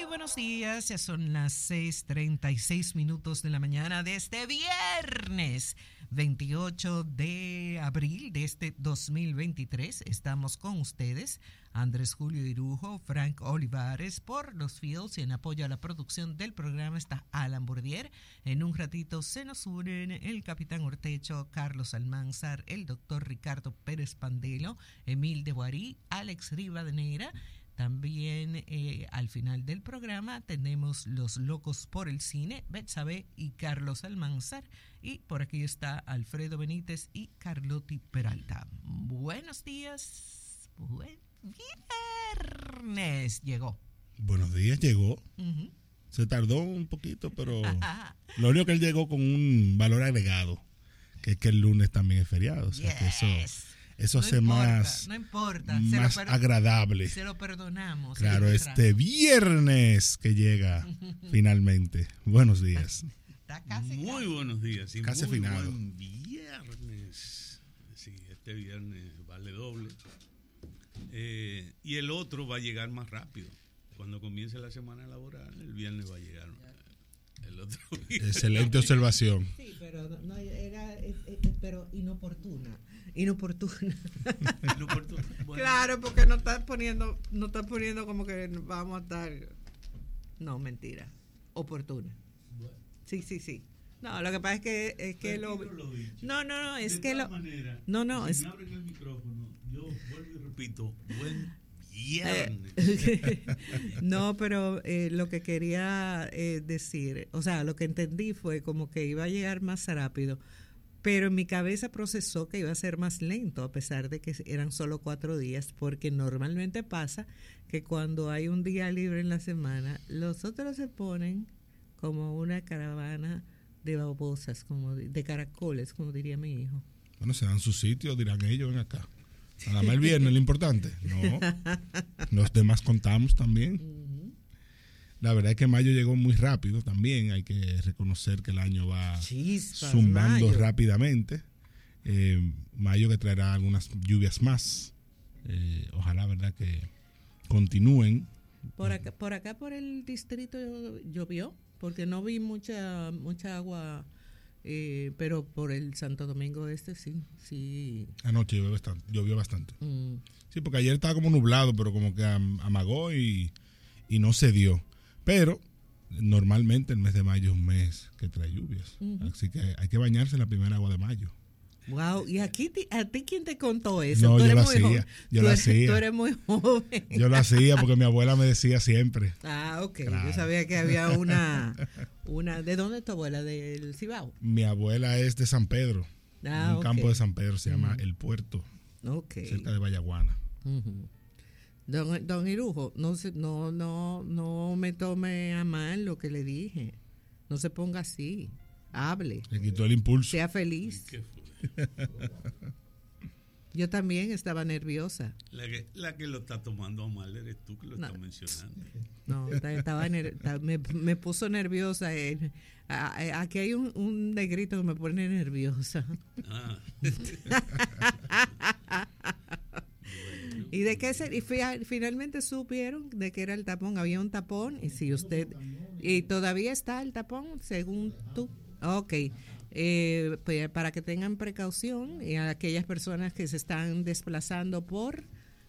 buenos días, ya son las 6:36 de la mañana de este viernes 28 de abril de este 2023. Estamos con ustedes, Andrés Julio Irujo, Frank Olivares por los Fields, y en apoyo a la producción del programa está Alan Bourdier. En un ratito se nos unen el capitán Ortecho, Carlos Almanzar, el doctor Ricardo Pérez Pandelo, Emil de Boarí, Alex Rivadeneira. También al final del programa tenemos Los Locos por el Cine, Betsabe y Carlos Almanzar. Y por aquí está Alfredo Benítez y Carlotti Peralta. Buenos días. Buen viernes. Llegó. Buenos días, llegó. Se tardó un poquito, pero lo único que él llegó con un valor agregado, que es que el lunes también es feriado. O sea, que eso hace más agradable. Se lo perdonamos. Claro, este viernes que llega finalmente. Buenos días. Muy buenos días. Y casi muy finado. buen viernes. Sí, este viernes vale doble. Y el otro va a llegar más rápido. Cuando comience la semana laboral, el viernes va a llegar el otro viernes. Excelente observación. Sí, pero no era pero inoportuna. Inoportuna. Bueno. Claro, porque no estás poniendo como que vamos a estar. No, mentira. Oportuna. Bueno. Sí. No, lo que pasa es que lo No, es que lo manera, No, si es me abren el micrófono, yo vuelvo y repito, buen viernes. No, pero lo que quería decir, o sea, lo que entendí fue como que iba a llegar más rápido, pero en mi cabeza procesó que iba a ser más lento, a pesar de que eran solo 4 días, porque normalmente pasa que cuando hay un día libre en la semana, los otros se ponen como una caravana de babosas, como de caracoles, como diría mi hijo. Bueno, se dan su sitio, dirán ellos, ven acá. Nada más el viernes, lo importante. No, los demás contamos también. La verdad es que mayo llegó muy rápido también. Hay que reconocer que el año va zumbando rápidamente. Mayo que traerá algunas lluvias más. Ojalá, verdad, que continúen. Por acá por el distrito llovió, porque no vi mucha agua. Pero por el Santo Domingo Este sí. Anoche llovió bastante. Sí, porque ayer estaba como nublado, pero como que amagó y no se dio. Pero normalmente el mes de mayo es un mes que trae lluvias. Así que hay que bañarse en la primera agua de mayo. Wow, ¿y a ti quién te contó eso? No, yo lo hacía. Tú eres muy joven. Yo lo hacía porque mi abuela me decía siempre. Ah, ok. Claro. Yo sabía que había una. ¿De dónde es tu abuela? ¿Del Cibao? Mi abuela es de San Pedro. Un campo de San Pedro, se llama El Puerto. Okay. Cerca de Vallaguana. Don Irujo, no me tome a mal lo que le dije. No se ponga así. Hable. Le quitó el impulso. Sea feliz. Yo también estaba nerviosa. La que lo está tomando a mal eres tú que lo estás mencionando. No, me puso nerviosa. Aquí hay un negrito que me pone nerviosa. ¿Y de qué finalmente supieron de que era el tapón? Había un tapón y todavía está el tapón, según tú. Ok. Pues para que tengan precaución y a aquellas personas que se están desplazando por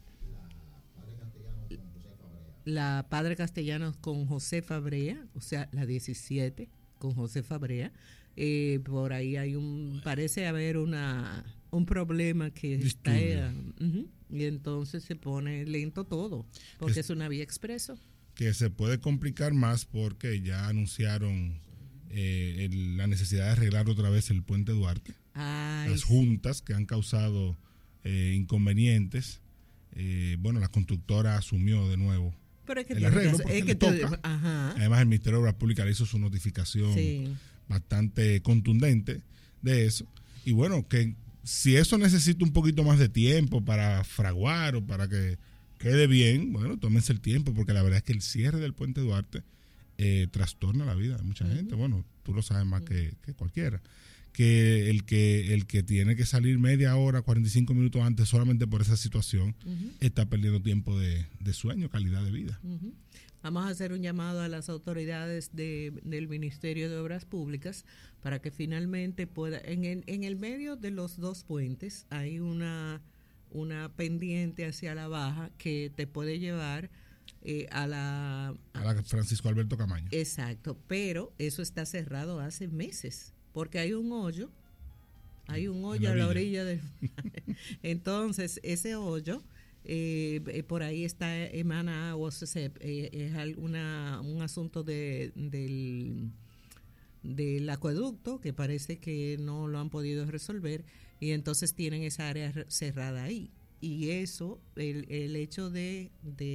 la Padre Castellanos con José Fabrea, o sea, la 17 con José Fabrea, por ahí parece haber un problema que está y entonces se pone lento todo, porque es una vía expreso. Que se puede complicar más porque ya anunciaron la necesidad de arreglar otra vez el puente Duarte. Las juntas que han causado inconvenientes. La constructora asumió de nuevo el arreglo porque le toca. Además, el Ministerio de Obras Públicas le hizo su notificación bastante contundente de eso. Y bueno, que si eso necesita un poquito más de tiempo para fraguar o para que quede bien, bueno, tómense el tiempo, porque la verdad es que el cierre del puente Duarte trastorna la vida de mucha gente. Bueno, tú lo sabes más que cualquiera. que el que tiene que salir media hora, 45 minutos antes solamente por esa situación, está perdiendo tiempo de sueño, calidad de vida. Vamos a hacer un llamado a las autoridades del Ministerio de Obras Públicas para que finalmente pueda, en el medio de los dos puentes hay una pendiente hacia la baja que te puede llevar a la Francisco Alberto Camaño. Exacto, pero eso está cerrado hace meses, porque hay un hoyo a la orilla del entonces ese hoyo por ahí emana agua, es un asunto del acueducto que parece que no lo han podido resolver, y entonces tienen esa área cerrada ahí, y eso, el hecho de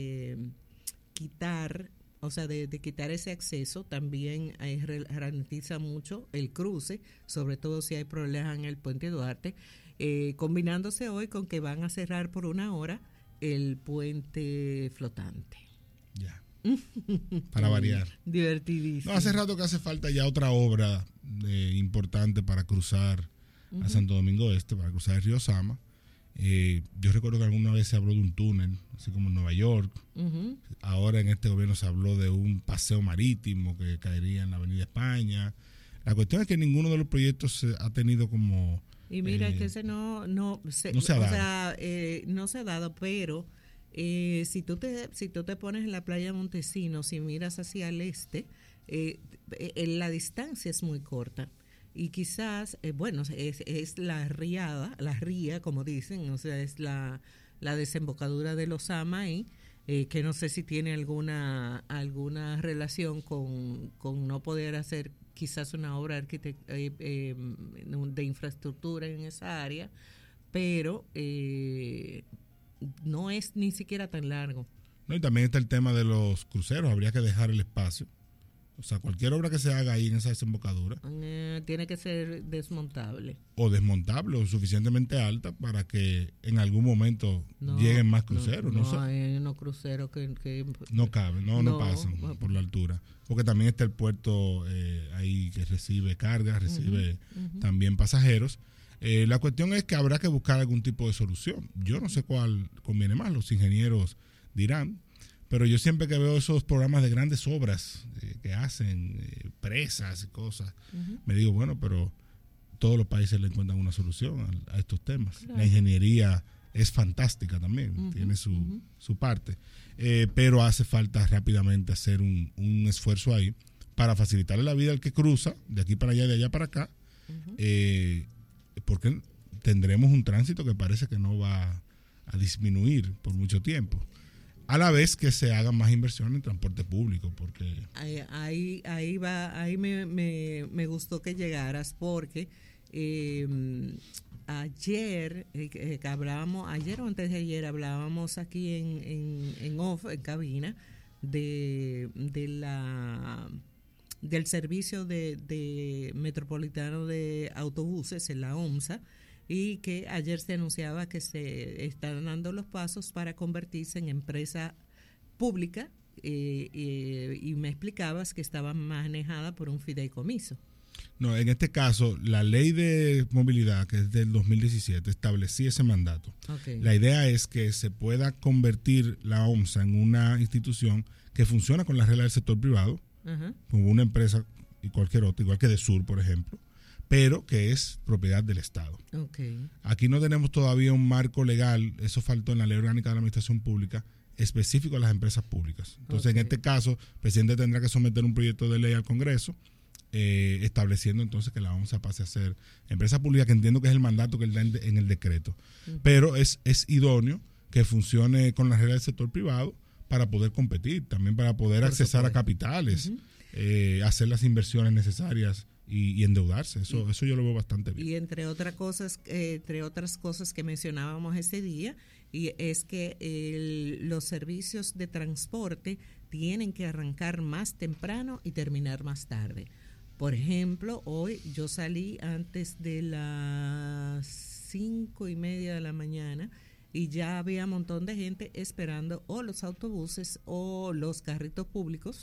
quitar, o sea, de quitar ese acceso también ralentiza mucho el cruce, sobre todo si hay problemas en el puente Duarte, combinándose hoy con que van a cerrar por una hora el puente flotante. Ya. Para variar. Divertidísimo. No, hace rato que hace falta ya otra obra importante para cruzar a Santo Domingo Este, para cruzar el río Sama. Yo recuerdo que alguna vez se habló de un túnel, así como en Nueva York. Ahora en este gobierno se habló de un paseo marítimo que caería en la Avenida España. La cuestión es que ninguno de los proyectos ha tenido como... Y mira que ese no se ha dado, pero si tú te pones en la playa de Montesinos, si miras hacia el este, la distancia es muy corta. Y quizás, es la ría, como dicen, o sea, es la desembocadura de los Amaí, que no sé si tiene alguna relación con no poder hacer quizás una obra de infraestructura en esa área, pero no es ni siquiera tan largo. No, y también está el tema de los cruceros, habría que dejar el espacio. O sea, cualquier obra que se haga ahí en esa desembocadura tiene que ser desmontable. O desmontable o suficientemente alta para que en algún momento lleguen más cruceros. No sé. Hay unos cruceros que no caben, no pasan por la altura. Porque también está el puerto ahí que recibe cargas, recibe también pasajeros. La cuestión es que habrá que buscar algún tipo de solución. Yo no sé cuál conviene más, los ingenieros dirán. Pero yo siempre que veo esos programas de grandes obras que hacen, presas y cosas, me digo, bueno, pero todos los países le encuentran una solución a estos temas. Claro. La ingeniería es fantástica también, tiene su parte. Pero hace falta rápidamente hacer un esfuerzo ahí para facilitarle la vida al que cruza, de aquí para allá, de allá para acá, porque tendremos un tránsito que parece que no va a disminuir por mucho tiempo. A la vez que se hagan más inversiones en transporte público, porque ahí me gustó que llegaras, porque ayer o antes de ayer hablábamos aquí en off, en cabina, del servicio de metropolitano de autobuses en la OMSA, y que ayer se anunciaba que se están dando los pasos para convertirse en empresa pública, y me explicabas que estaba manejada por un fideicomiso. No, en este caso, la ley de movilidad, que es del 2017, establecía ese mandato. Okay. La idea es que se pueda convertir la OMSA en una institución que funciona con las reglas del sector privado, como una empresa y cualquier otra, igual que de Sur, por ejemplo, pero que es propiedad del Estado. Okay. Aquí no tenemos todavía un marco legal, eso faltó en la Ley Orgánica de la Administración Pública, específico a las empresas públicas. Entonces, en este caso, el presidente tendrá que someter un proyecto de ley al Congreso, estableciendo entonces que la OMSA pase a ser empresa pública, que entiendo que es el mandato que él da en el decreto. Pero es idóneo que funcione con las reglas del sector privado para poder competir, también para poder accesar a capitales, hacer las inversiones necesarias y endeudarse. Eso yo lo veo bastante bien. Y entre otras cosas que mencionábamos ese día, y es que los servicios de transporte tienen que arrancar más temprano y terminar más tarde. Por ejemplo, hoy yo salí antes de las 5:30 de la mañana y ya había un montón de gente esperando o los autobuses o los carritos públicos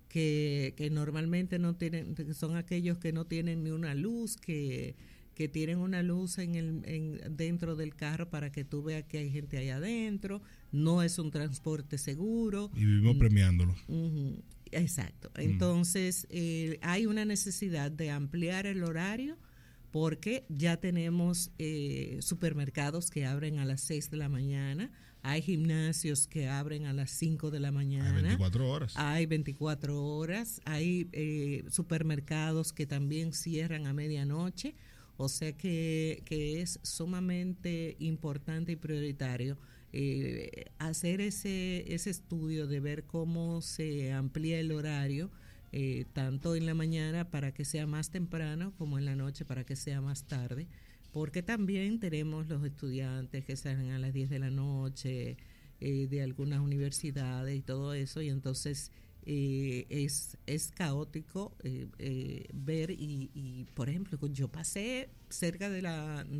que normalmente no tienen, que son aquellos que no tienen ni una luz, que tienen una luz dentro del carro para que tú veas que hay gente ahí adentro. No es un transporte seguro. Y vivimos premiándolo. Exacto. Entonces, hay una necesidad de ampliar el horario porque ya tenemos supermercados que abren a las 6 de la mañana, hay gimnasios que abren a las 5 de la mañana. Hay 24 horas. Hay 24 horas, hay supermercados que también cierran a medianoche, o sea que es sumamente importante y prioritario hacer ese estudio de ver cómo se amplía el horario, tanto en la mañana para que sea más temprano como en la noche para que sea más tarde, porque también tenemos los estudiantes que salen a las 10 de la noche de algunas universidades y todo eso, y entonces es caótico ver y por ejemplo, yo pasé cerca de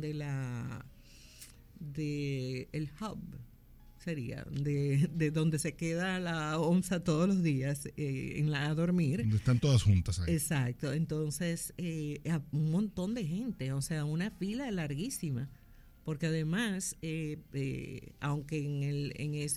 el hub, sería de donde se queda la ONSA todos los días a dormir. Donde están todas juntas ahí. Exacto, entonces un montón de gente, o sea, una fila larguísima, porque además, aunque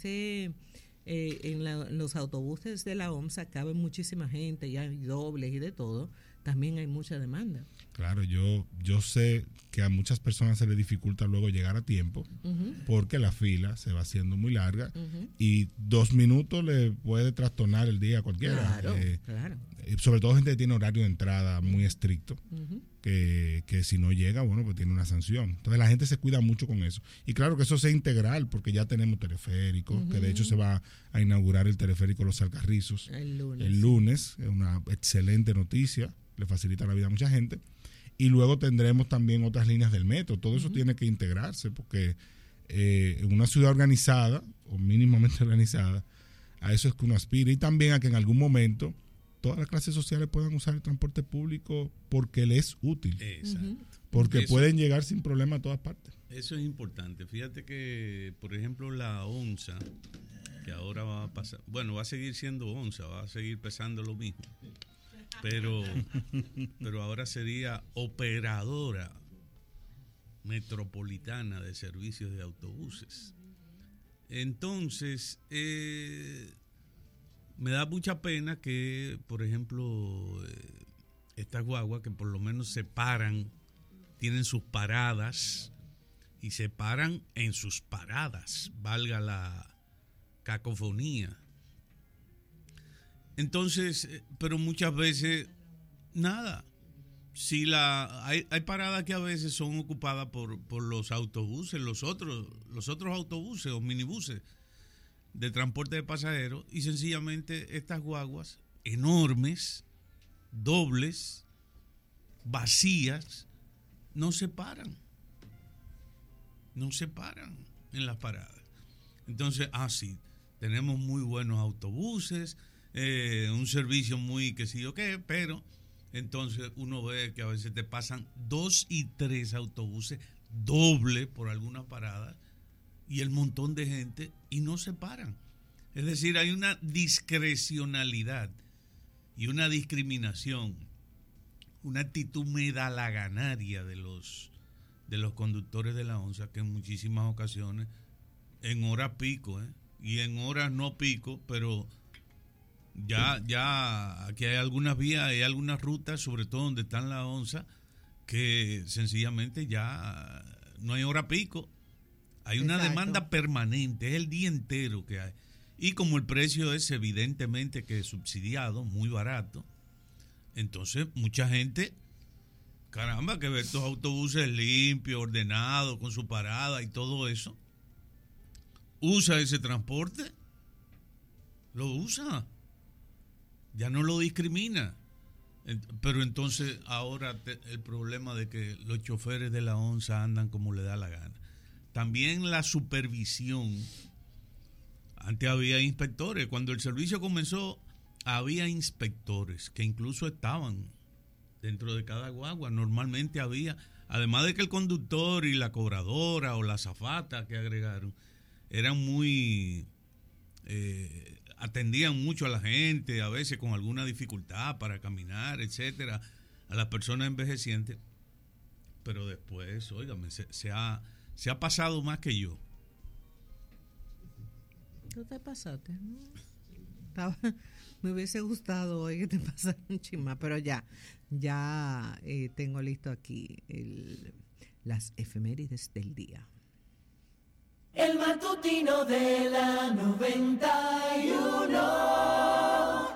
en los autobuses de la OMSA cabe muchísima gente, ya hay dobles y de todo, también hay mucha demanda. Claro, yo sé que a muchas personas se les dificulta luego llegar a tiempo porque la fila se va haciendo muy larga y 2 minutos le puede trastornar el día a cualquiera. Claro. Sobre todo gente que tiene horario de entrada muy estricto, que si no llega, bueno, pues tiene una sanción. Entonces la gente se cuida mucho con eso. Y claro que eso sea integral porque ya tenemos teleféricos, que de hecho se va a inaugurar el teleférico Los Alcarrizos el lunes. Es una excelente noticia, le facilita la vida a mucha gente. Y luego tendremos también otras líneas del metro. Todo eso tiene que integrarse porque en una ciudad organizada, o mínimamente organizada, a eso es que uno aspira. Y también a que en algún momento todas las clases sociales puedan usar el transporte público porque les es útil. Exacto. Porque pueden llegar sin problema a todas partes. Eso es importante. Fíjate que, por ejemplo, la ONSA, que ahora va a pasar, bueno, va a seguir siendo ONSA, va a seguir pesando lo mismo. Pero ahora sería Operadora Metropolitana de Servicios de Autobuses. Entonces, me da mucha pena que, por ejemplo, estas guaguas que por lo menos se paran, tienen sus paradas y se paran en sus paradas, valga la cacofonía. Entonces, pero muchas veces, nada. Si hay paradas que a veces son ocupadas por los autobuses, los otros autobuses o minibuses de transporte de pasajeros, y sencillamente estas guaguas enormes, dobles, vacías, no se paran en las paradas. Entonces, sí, tenemos muy buenos autobuses, un servicio muy que sí o qué, pero entonces uno ve que a veces te pasan 2 y 3 autobuses doble por alguna parada y el montón de gente y no se paran. Es decir, hay una discrecionalidad y una discriminación, una actitud medalaganaria de los conductores de la ONSA que en muchísimas ocasiones, en horas pico, y en horas no pico, pero ya aquí hay algunas vías, hay algunas rutas, sobre todo donde están la ONSA, que sencillamente ya no hay hora pico. Hay una demanda permanente, es el día entero que hay. Y como el precio es evidentemente que es subsidiado, muy barato, entonces mucha gente, caramba, que ve estos autobuses limpios, ordenados, con su parada y todo eso, usa ese transporte, lo usa. Ya no lo discrimina. Pero entonces ahora el problema de que los choferes de la ONSA andan como le da la gana. También la supervisión. Antes había inspectores. Cuando el servicio comenzó, había inspectores que incluso estaban dentro de cada guagua. Normalmente había, además de que el conductor y la cobradora o la azafata que agregaron eran muy atendían mucho a la gente, a veces con alguna dificultad para caminar, etcétera, a las personas envejecientes. Pero después, óigame, se ha pasado más que yo. ¿Tú te pasaste? Me hubiese gustado hoy que te pasara un chisma, pero ya tengo listo aquí las efemérides del día. El matutino de la 91.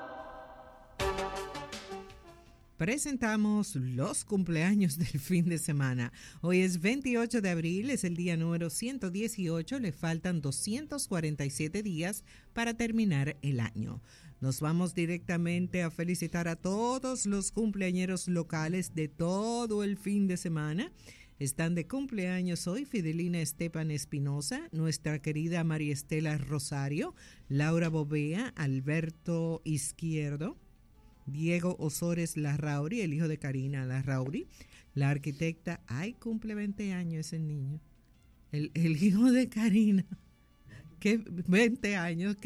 Presentamos los cumpleaños del fin de semana. Hoy es 28 de abril, es el día número 118, le faltan 247 días para terminar el año. Nos vamos directamente a felicitar a todos los cumpleañeros locales de todo el fin de semana. Están de cumpleaños hoy Fidelina Estepan Espinosa, nuestra querida María Estela Rosario, Laura Bovea, Alberto Izquierdo, Diego Osores Larrauri, el hijo de Karina Larrauri, la arquitecta, cumple 20 años ese niño, el hijo de Karina, que 20 años,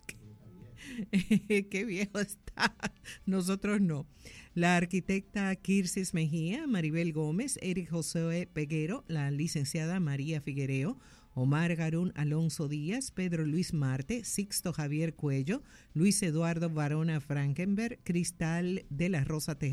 qué viejo está, nosotros no. La arquitecta Kirsis Mejía, Maribel Gómez, Eric José Peguero, la licenciada María Figuereo, Omar Garún Alonso Díaz, Pedro Luis Marte, Sixto Javier Cuello, Luis Eduardo Varona Frankenberg, Cristal de la Rosa Tejeda,